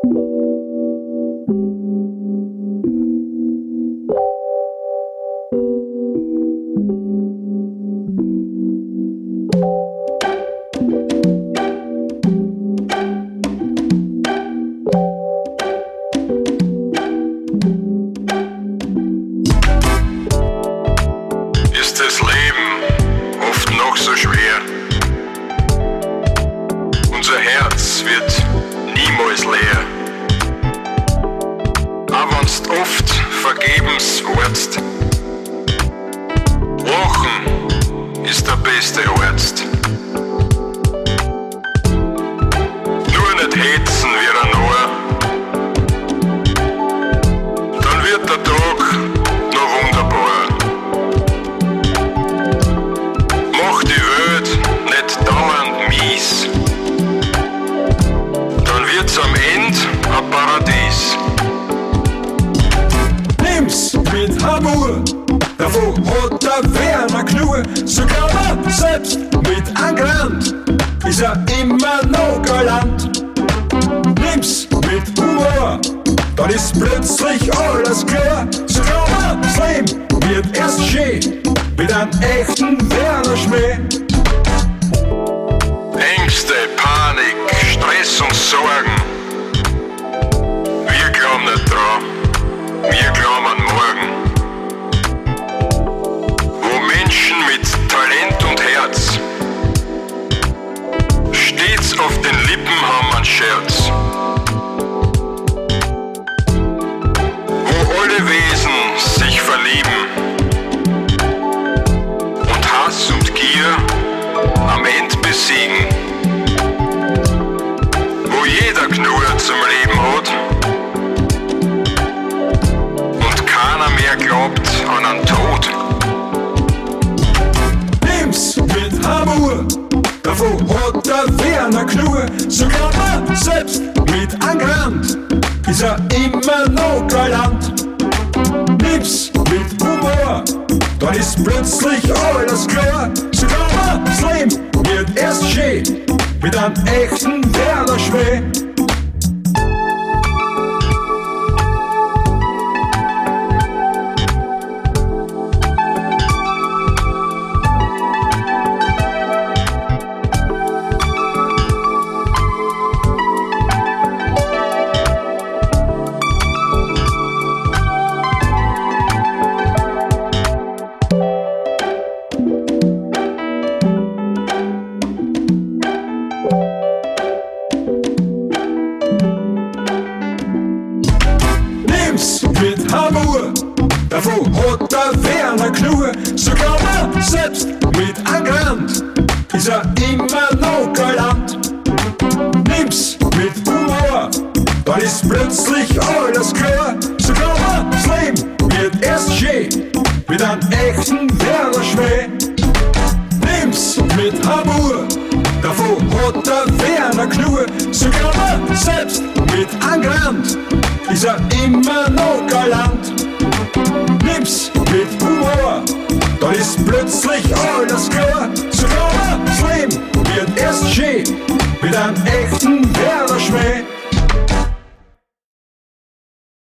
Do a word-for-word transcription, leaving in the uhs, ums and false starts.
Ist das Leben oft noch so schwer? Unser Herz wird niemals leer. Auch wenn's oft vergebens wartest. Lachen ist der beste Arzt. Nur nicht hetzen wie ein Narr. Dann wird der Tag noch wunderbar. Mach die Welt nicht dauernd mies. Dann wird's am Ende ein Paradies. Nimm's mit Hamur, davon hat der Werner Knur. Sogar man selbst mit einem Grand ist er immer noch galant. Nimm's mit Humor, dann ist plötzlich alles klar. Sogar man das Leben wird erst schön mit einem echten Werner Schmäh. Ängste, Panik, Stress und Sorgen. Wir glauben nicht dran, wir glauben an morgen. Wo Menschen mit Talent und Herz stets auf den Lippen haben einen Scherz. Wo alle Wesen sich verlieben und Hass und Gier am Ende besiegen. Wo jeder Knurr zum Leben hat und keiner mehr glaubt an einen Tod. Nimm's mit Hamur, davon hat der Werner Knur. Sogar man selbst mit einem Grand ist er immer noch galant. Nimm's mit Humor, dann ist plötzlich alles klar. Sogar man das Leben wird erst schön mit einem echten Werner Schmäh. Mit Hamur, davon hat der Werner Knur. Sogar man selbst mit einem Grand ist er immer noch galant. Nimm's mit Humor, dann ist plötzlich alles klar. Sogar man das Leben wird erst schön mit einem echten Werner Schmäh. Nimm's mit Hamur, davon hat der Werner Knur. Sogar man selbst mit einem Grand ist er immer noch galant. Nimm's mit Humor, dann ist plötzlich alles klar. Sogar das Leben wird erst schön mit einem echten Werner Schmäh.